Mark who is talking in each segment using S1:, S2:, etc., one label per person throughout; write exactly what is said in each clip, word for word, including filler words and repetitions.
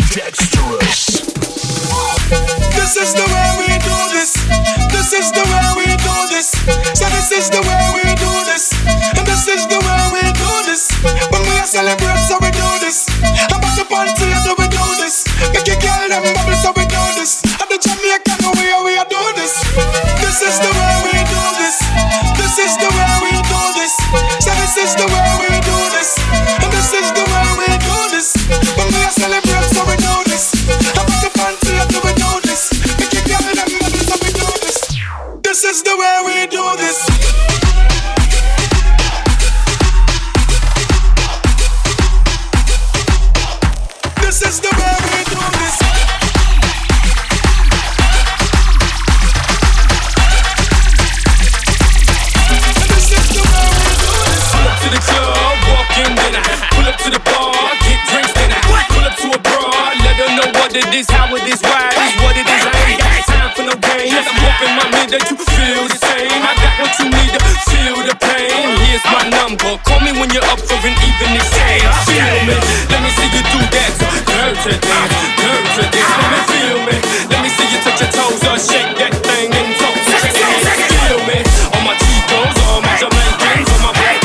S1: Dexterous.
S2: This is the way we do this. This is the way we do this. So this is the way we do this. And this is the way we do this. When we are celebrate, so we do this. I'm about to party, so we do this. Make a girl them bubble, so we do this. And the Jamaican way we are do this. This is the way we do this. This is the way we do this. So this is the way we do this. And this is the way we do this. When we are celebrate, so we do this. I'm about to party, so we do this. Make a girl them bubble, so we do this. This is the way we do this. This is the way we do this. This is the way we do this.
S3: Pull up to the club, walk in, then I pull up to the bar, get drinks, then I pull up to a broad, let her know what it is, how it is, why it is, what it is. I ain't got time for no games. I'm hoping, mommy, that you feel the same. I got what you need to feel the pain. Here's my number. Call me when you're up for an even exchange. Feel me? Let me see you do that. Nerve to dance, nerve to dance. Let me feel me. Let me see you touch your toes or shake that thing and talk. Feel me? On my Chicos, on my Jamaicans, on my black.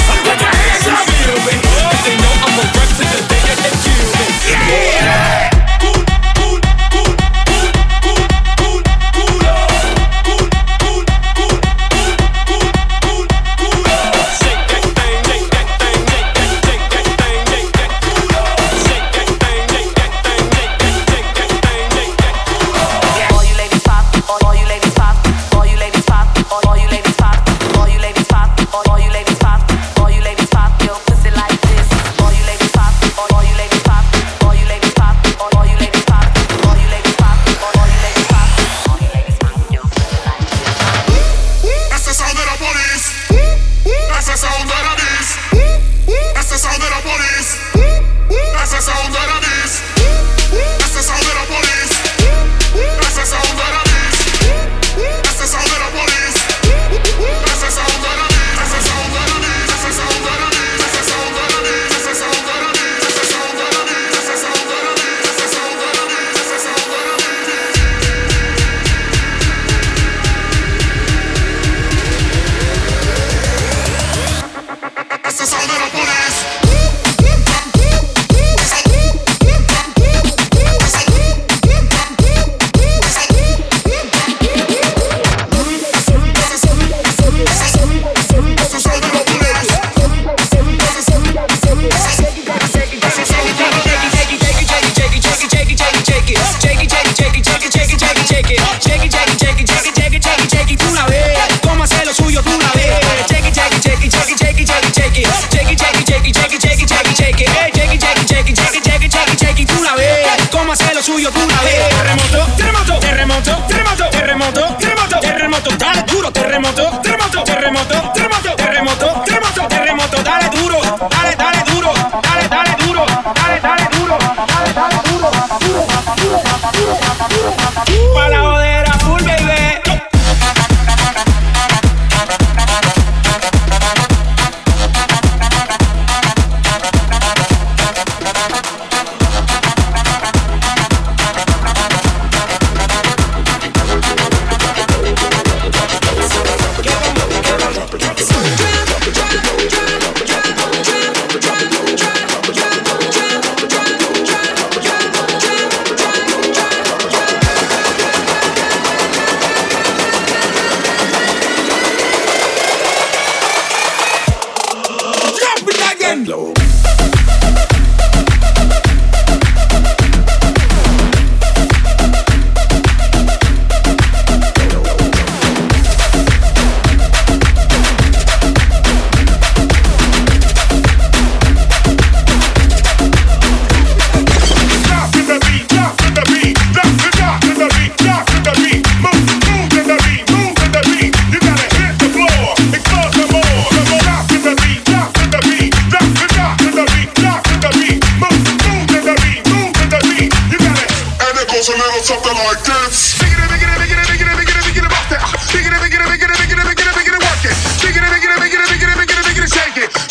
S3: Feel me? 'Cause they know I'm a rep to the day that they kill me. Yeah.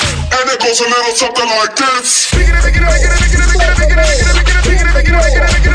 S4: goes a little something like this.
S2: Bigger, bigger, bigger, bigger, bigger, bigger, bigger, bigger, bigger, bigger, bigger, bigger,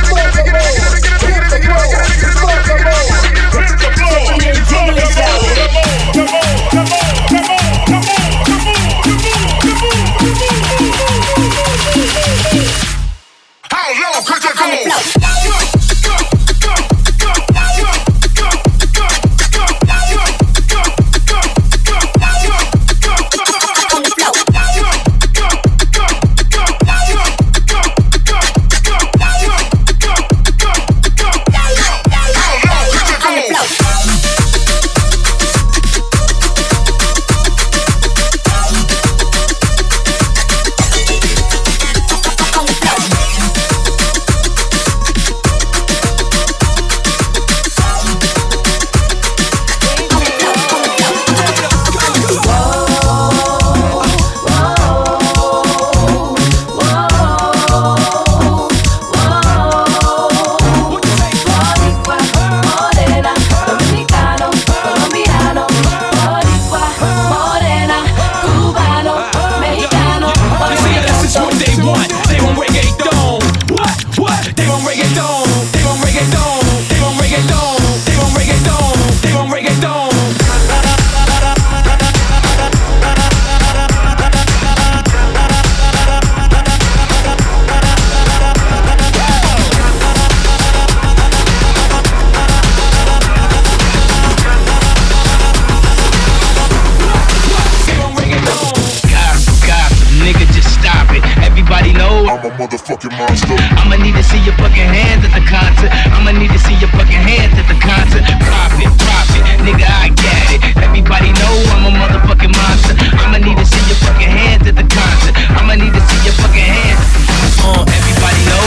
S2: Motherfucking monster.
S1: I'ma need to see your fucking hands at the concert. I'ma need to see your fucking hands at the concert. Profit, profit, nigga, I got it. Everybody know I'm a motherfucking monster. I'ma need to see your fucking hands at the concert. I'ma need to see your fucking hands. Uh, everybody know.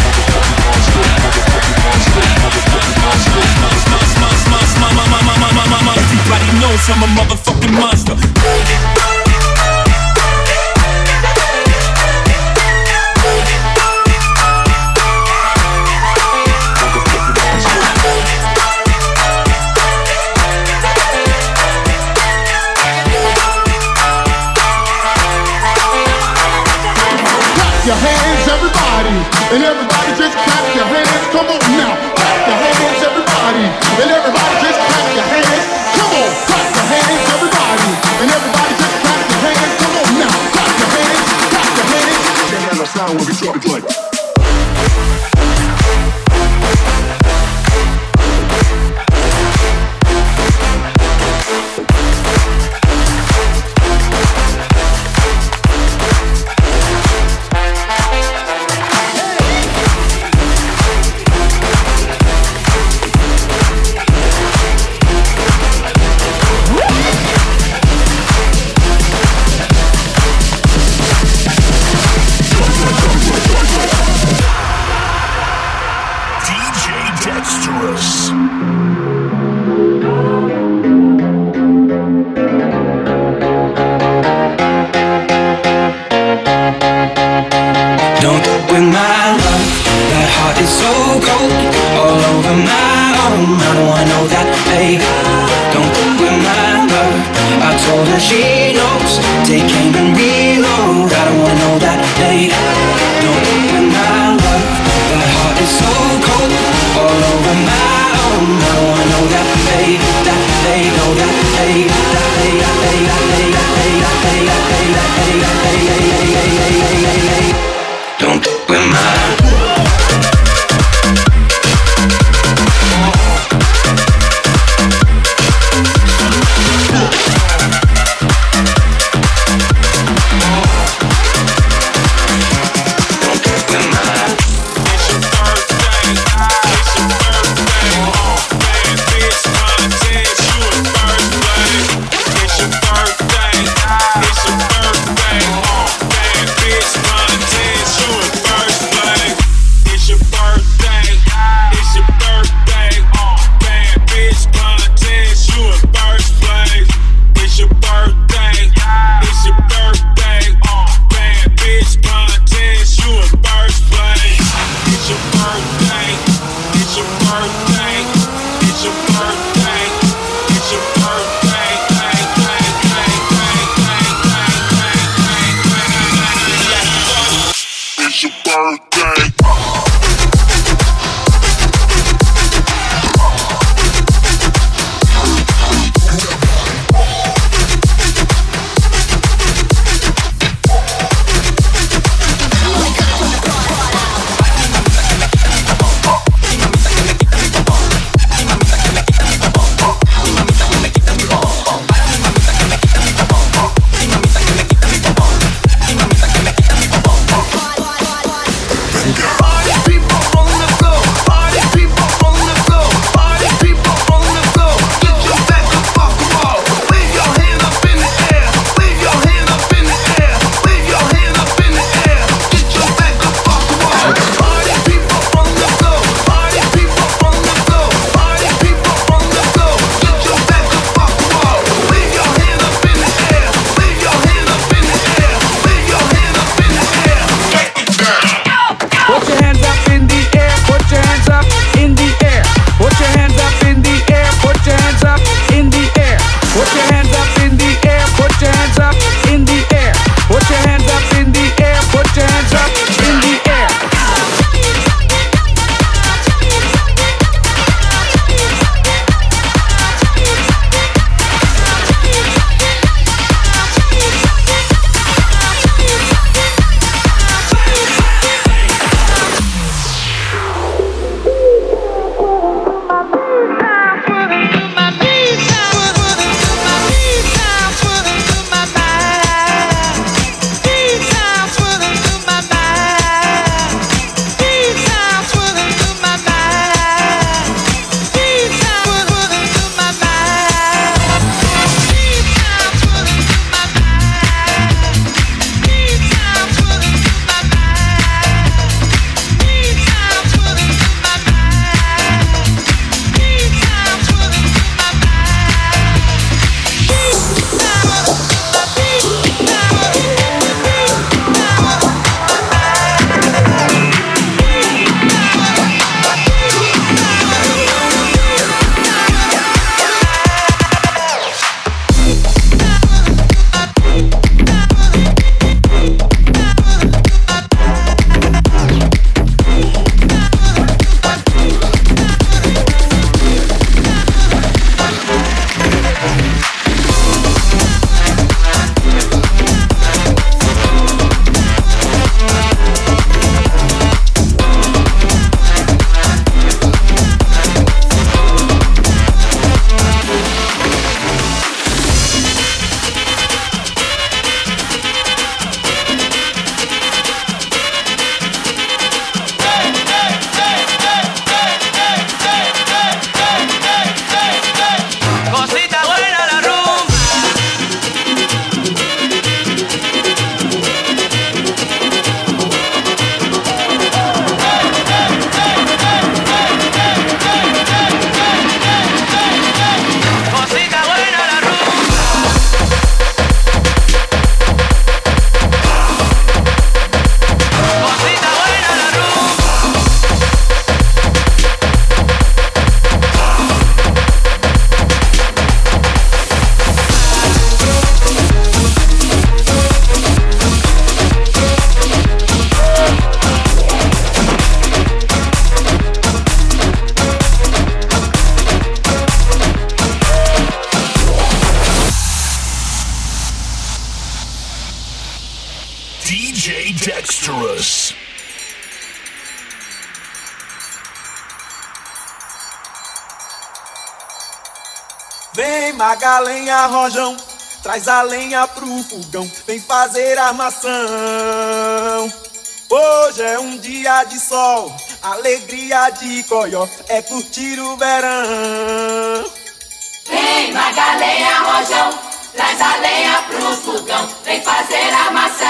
S3: Everybody knows I'm a motherfucking monster.
S2: Your hands, everybody, and everybody just clap your hands. Come on now, clap your hands, everybody, and everybody just clap your hands. Come on, clap your hands, everybody, and everybody just clap your hands. Come on now, clap your hands, clap your hands. Can't have a sound when we drop it like. Vem Magalenha, Rojão, traz a lenha pro fogão, vem fazer armação. Hoje é um dia de sol, alegria de coió, é curtir o verão.
S4: Vem Magalenha, Rojão, traz a lenha pro fogão, vem fazer armação.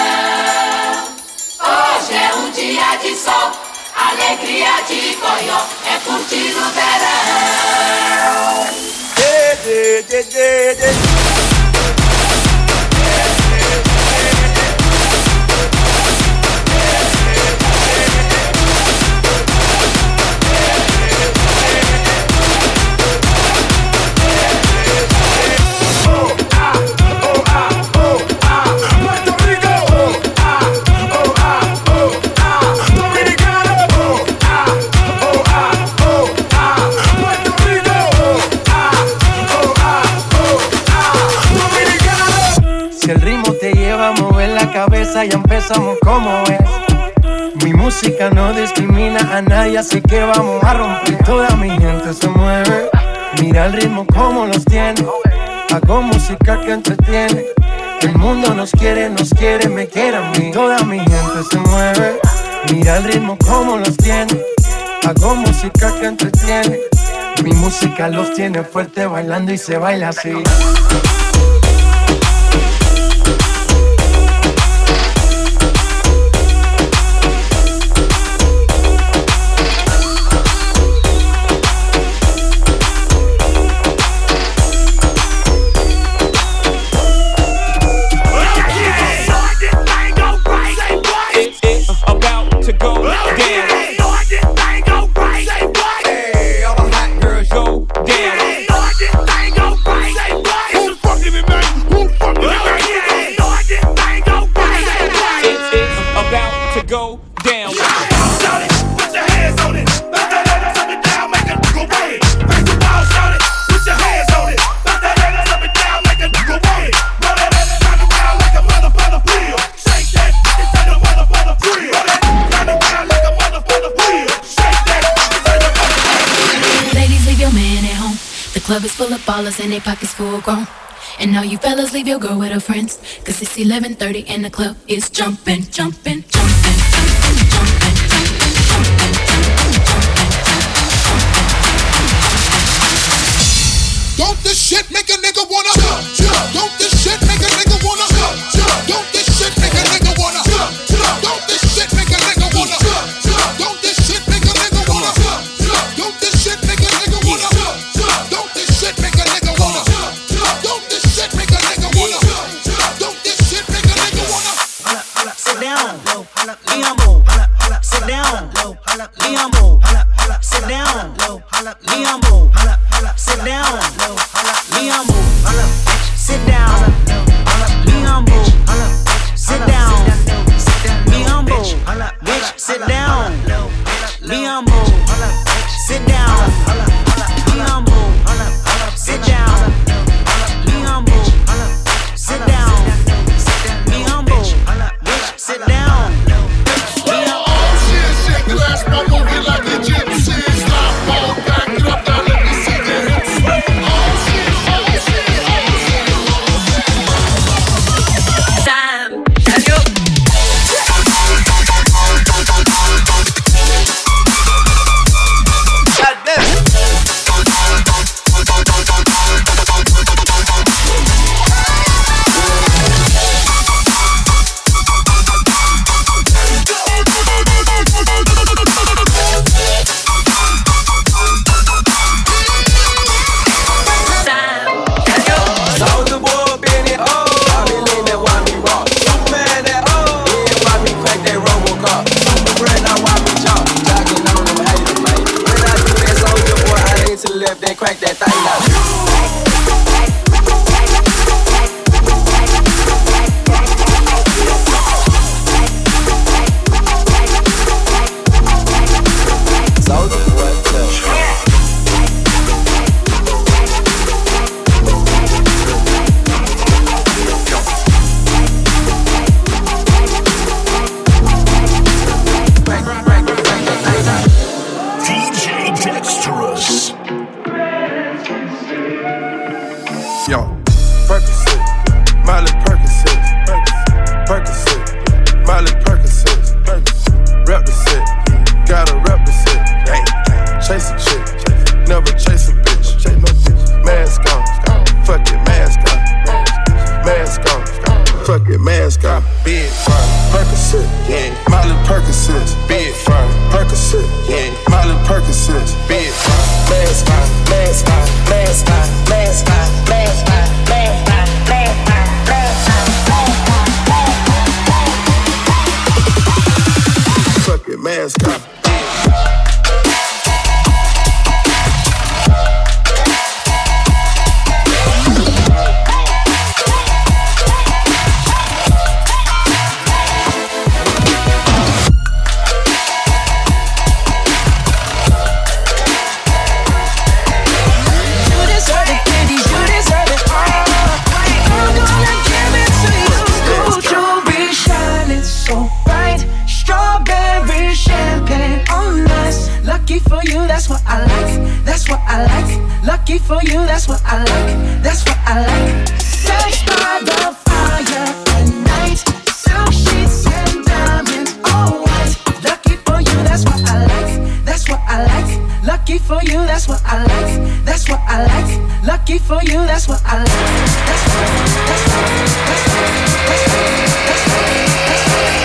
S4: Hoje é um dia de sol, alegria de coió, é curtir o verão.
S2: De, de, de, de.
S5: Si el ritmo te lleva a mover la cabeza, ya empezamos como es. Mi música no discrimina a nadie, así que vamos a romper. Toda mi gente se mueve, mira el ritmo como los tiene. Hago música que entretiene. El mundo nos quiere, nos quiere, me quiere a mí. Toda mi gente se mueve, mira el ritmo como los tiene. Hago música que entretiene. Mi música los tiene fuerte bailando y se baila así.
S3: Go down.
S6: Shout it, put your hands on it. Back that leg up and down, make a nigga wait. Back the wall, shout it, put your hands on it. Back that leg up and down, make a nigga wait. Roll that ass, rock around like a motherfucker wheel. Shake that, it's like a motherfucker wheel. Roll that, rock around like a motherfucker wheel. Shake that, it's like a motherfucker wheel.
S7: Ladies, leave your man at home. The club is full of ballers and they pockets full grown. And now you fellas leave your girl with her friends, cause it's eleven thirty and the club is jumping, jumping, jumping, jumping, jumping, jumping, jumping, jumping.
S8: Don't this shit make a nigga wanna jump, jump. Don't this shit make a nigga wanna jump, jump. Don't this shit make a nigga wanna jump, jump. Don't this shit make a nigga wanna jump, jump. Don't this shit make a nigga wanna jump, jump. Don't this shit make a nigga wanna jump, jump. Don't this shit make a nigga wanna jump, jump. Don't this shit make a nigga wanna jump, jump. Don't this shit make a nigga wanna
S9: sit down, Liambo, sit down, Liambo, sit down, Liambo, sit down, Liambo, sit down, Liambo, sit down, Liambo, bitch, sit down, Liambo, sit down, Liambo, sit down, Liambo, sit down, Liambo, bitch, sit down.
S8: glass, my movie like a gypsy. Stop, fall back, drop down, let me see the hips. Oh shit, oh shit, oh shit.
S4: Time, have you?
S10: mascot.
S11: That's what I like, that's what I like. Lucky for you, that's what I like, that's what I like. Sex by the fire at night, silk sheets and diamonds, all white. Lucky for you, that's what I like, that's what I like. Lucky for you, that's what I like, that's what I like. Lucky for you, that's what I like. That's what, that's what, that's what, that's what, that's what, that's what.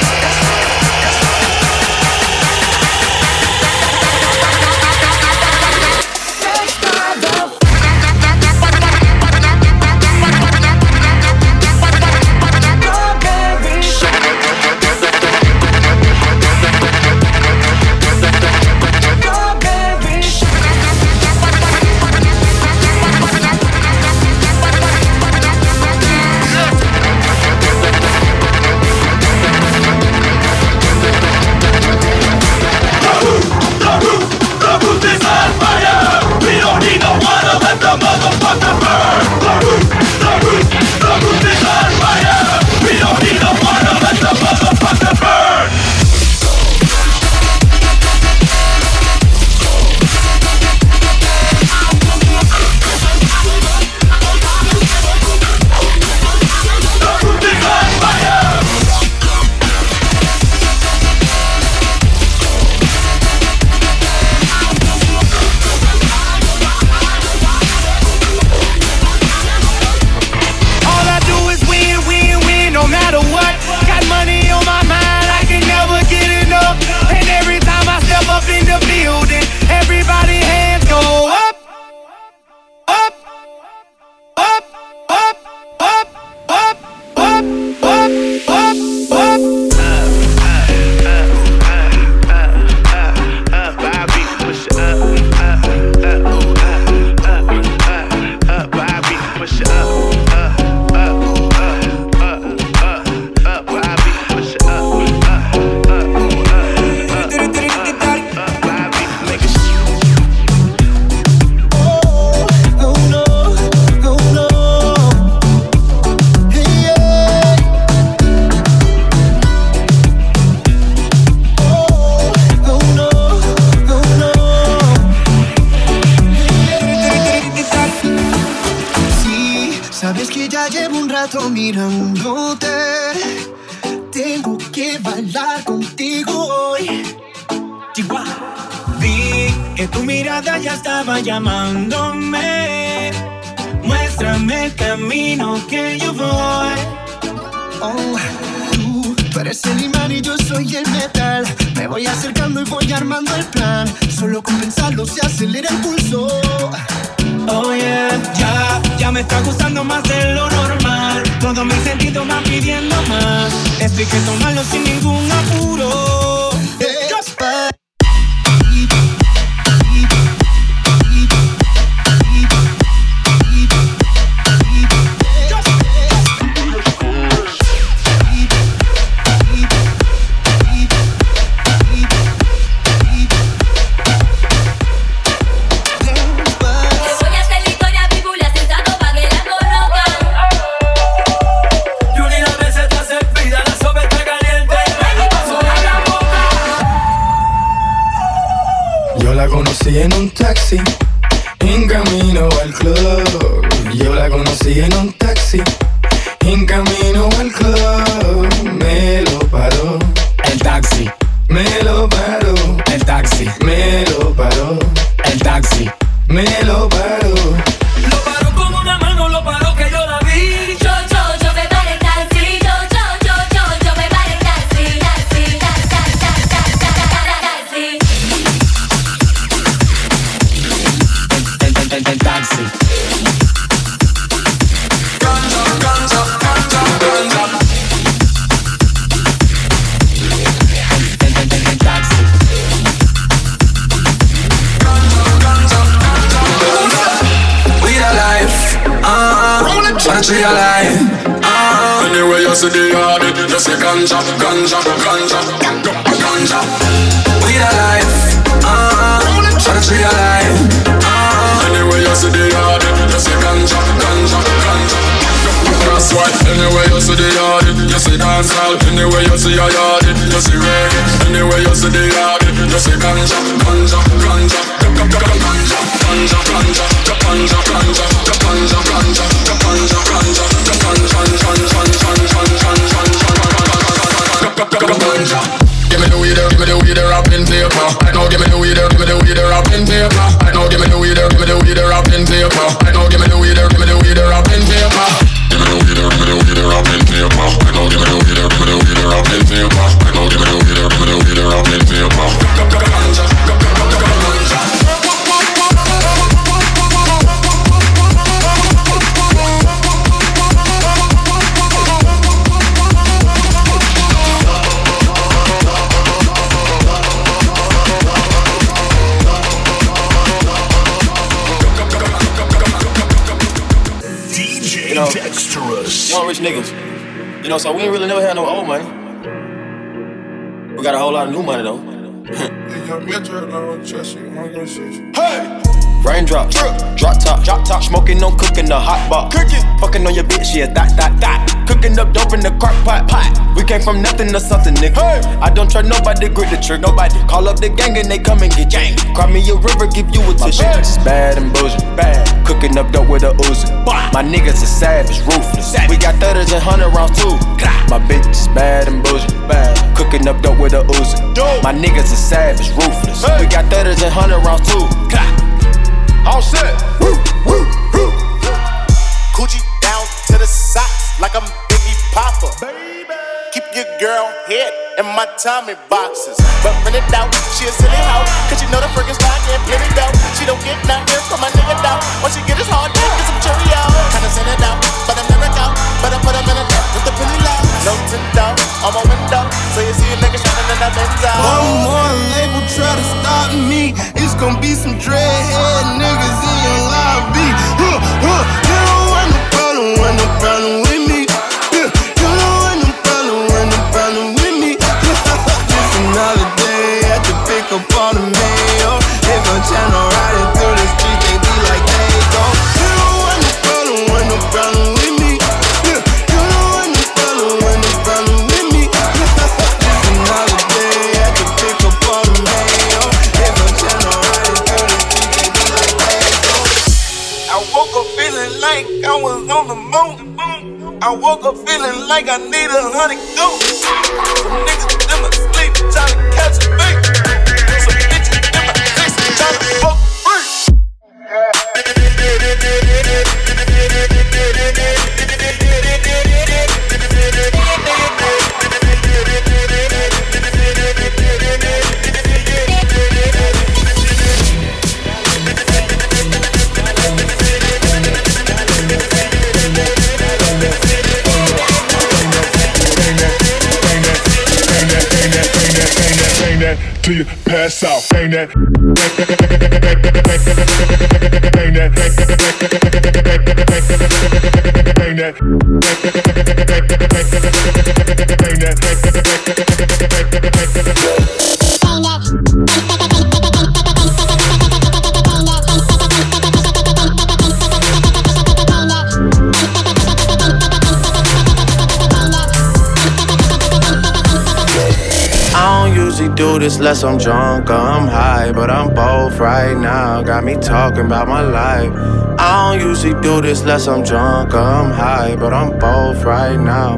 S12: Mirándote, tengo que bailar contigo hoy. Chihuahua. Vi que tu mirada ya estaba llamándome. Muéstrame el camino que yo voy. Oh, tú, tú eres el imán y yo soy el metal. Me voy acercando y voy armando el plan. Solo con pensarlo se acelera el pulso. Oh yeah, ya, ya me está gustando más de lo normal. Todos mis sentidos van pidiendo más. Esto hay que tomarlo sin ningún apuro. Hey, just by.
S5: En un taxi, en camino al club. Yo la conocí en un taxi, en camino al club. Me lo paró el taxi, me lo paró el taxi, me lo paró el taxi, me lo paró.
S12: Lo paró con una mano, lo paró que yo la vi.
S4: Yo, yo, yo me paré el taxi. Yo, yo, yo, yo, yo me paré el taxi. Taxi, taxi, taxi, taxi, taxi.
S5: El, el, el taxi.
S12: Ganza, ganza, ganza, ganza.
S5: El, el, el, el taxi.
S8: tree alive. Uh-huh. Anyway, you see the yard, you see ganja, ganja, ganja, ganja. Weed alive. Uh-huh. Tree alive. Uh-huh. Anyway, you see the yard, you see ganja, ganja, ganja. That's why. Anyway, you see the yard, you see dancehall. Anyway, you see your yard, you see reggae. Anyway, you see the yard, you see ganja, ganja, ganja, ganja, ganja, ganja, ganja, ganja, ganja, ganja, ganja, ganja, ganja, ganja, ganja. Give me the weed, give me the weed, wrapping paper. I know, give me the weed, give me the weed, wrapping paper. I know, give me the weed, give me the weed, wrapping paper. I know, give me the weed, give me the weed, wrapping paper. Give me the weed, give me the weed, wrapping paper. I know, give me the weed, give me the weed, wrapping paper. I know, give me the weed, give me the weed, wrapping paper. Ganja, ganja.
S10: You know, young rich niggas. You know, so we ain't really never had no old money. We got a whole lot of new money though. Hey! Raindrops, drop top, drop top, smoking, no cooking, the hot pot. Cooking, fucking on your bitch, yeah, that, that, that. Cooking up dope in the crock pot, pot. We came from nothing to something, nigga. Hey. I don't try nobody, grip the trick, nobody. Call up the gang and they come and get gang. Cry me a river, give you a tissue. My bitch is bad and bullshit, bad. Cooking up dope with a Uzi. My niggas are savage, ruthless. We got thudders and hundred rounds too. My bitch is bad and bullshit, bad. Cooking up dope with a Uzi. My niggas are savage, ruthless. We got thudders and hundred rounds too. All set. Woo, woo, woo.
S13: Coochie down to the socks like I'm Biggie Popper. Baby. Keep your girl head in my Tommy boxes. But rent it out, she a silly hoe. Cause you know the friggin' stock and plenty dough. She don't get nothing from my nigga dough. Once she get his hard dick, get some Cheerios. Kinda send it out, but I'm never out. But I put him in a net with the penny low. No tint out on my window. So you see a nigga shining in that Benzo.
S14: One more label try to stop me. It's gonna be some dreadhead niggas in your lobby. Huh, huh. You don't want no problem, want no problem with me. Yeah. You don't want no problem, want no problem with me. Just another day at the pick up on the mail. They gon' channel riding through the street, they be like, they go. You don't want no problem, want no problem with me. Yeah. You don't want no problem, want no problem with me. Just another day at the pick up on the mail. They gon' channel riding through the street, they be like, they go. I woke up feeling like I was on the moon. I woke up feeling like I need a hundred goats. Some niggas in my sleep trying to catch a beat. Some bitches in my face trying to fuck free.
S15: Till you pass out, bang that, bang that, bang that, bang that.
S10: Do this less I'm drunk or I'm high, but I'm both right now. Got me talking about my life. I don't usually do this less I'm drunk or I'm high, but I'm both right now.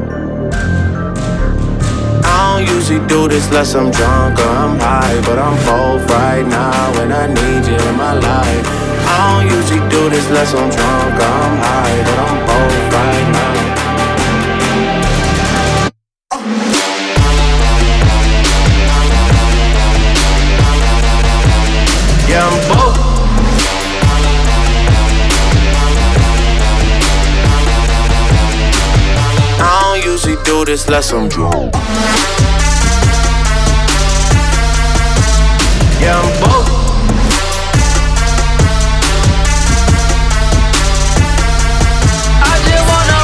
S10: I don't usually do this less I'm drunk or I'm high, but I'm both right now, and I need you in my life. I don't usually do this less I'm drunk or I'm high, but I'm both right now. Yeah, I'm both. I don't usually do this less I'm drunk. Yeah, I'm both. I just wanna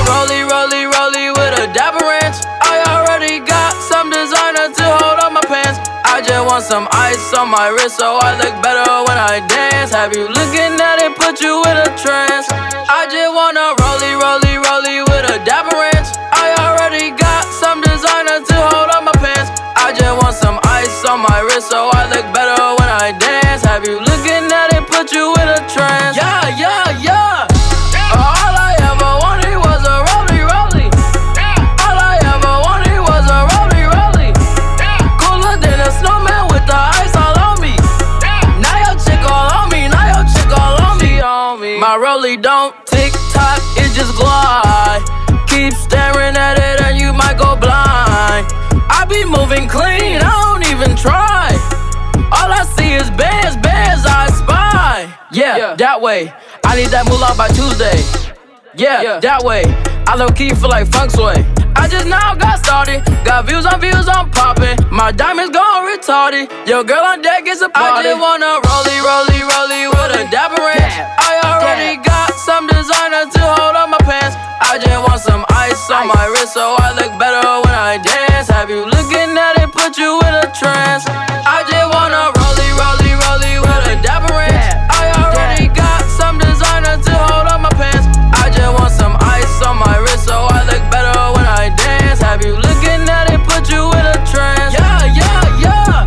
S16: ice on my wrist so I look better when I dance. Have you looking at it, put you in a trance? I just wanna rollie, rollie, rollie with a dapper ranch. I already got some designer to hold on my pants. I just want some ice on my wrist so I look better when I dance. Have you looking at it, put you in a trance? Yeah, yeah, yeah. All I ever wanted was a rollie, rollie. All I ever wanted was a rollie, rollie. Cooler than a snowman with the ice all on me. Now your chick all on me, now your chick all on me, on me. My rollie don't tick tock, it just glide. Keep staring at it and you might go blind. I be moving clean, I don't even try. All I see is bands, bands I spy. Yeah, yeah, that way. I need that moolah by Tuesday. Yeah, yeah, that way. I low key feel like funk sway. I just now got started. Got views on views, I'm popping. My diamonds gone retarded. Yo, girl on deck is a party. I just wanna rollie, rollie, rollie with a dapper ranch. I already got some designer to hold on my pants. I just want some ice on my wrist so I look better when I dance. Have you looking at it, put you in a trance? I just wanna rollie, rollie, rollie with a dapper ranch. I already got some designer to hold on my pants. I just want some ice on my wrist so I look better when I dance. Have you looking at it, put you in a trance? Yeah, yeah, yeah.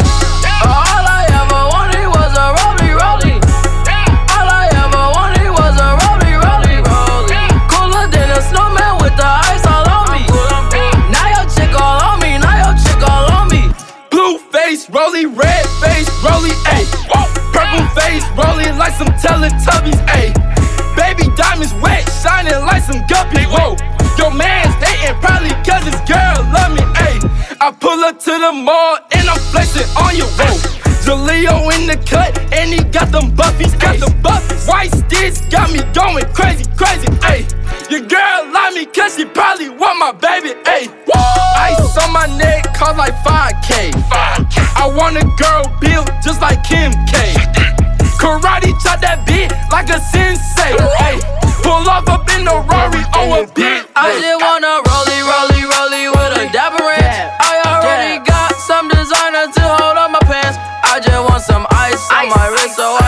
S16: All I ever wanted was a rollie, rollie. All I ever wanted was a rollie, rollie, rollie. Cooler than a snowman with the ice all on me. Now your chick all on me, now your chick all on me.
S3: Blue face, rollie, red face, rollie, ayy. Purple face, rolling like some Teletubbies, ayy. Baby diamonds wet, shining like some guppies, whoa. Your man's hating probably cause his girl love me, ayy. I pull up to the mall and I'm flexing on your road. Jaleo in the cut and he got them buffies, got them buffies. White sticks got me going crazy, crazy, ayy. Your girl like me cause she probably want my baby, ayy. Ice on my neck cost like five K. I want a girl built just like Kim K. Karate chop that beat like a sensei, ayy. Pull off up in the Rari on a bit.
S16: I just wanna rollie, rollie, rollie with a dapper ranch. I already got some designer to hold on my pants. I just want some ice on my wrist so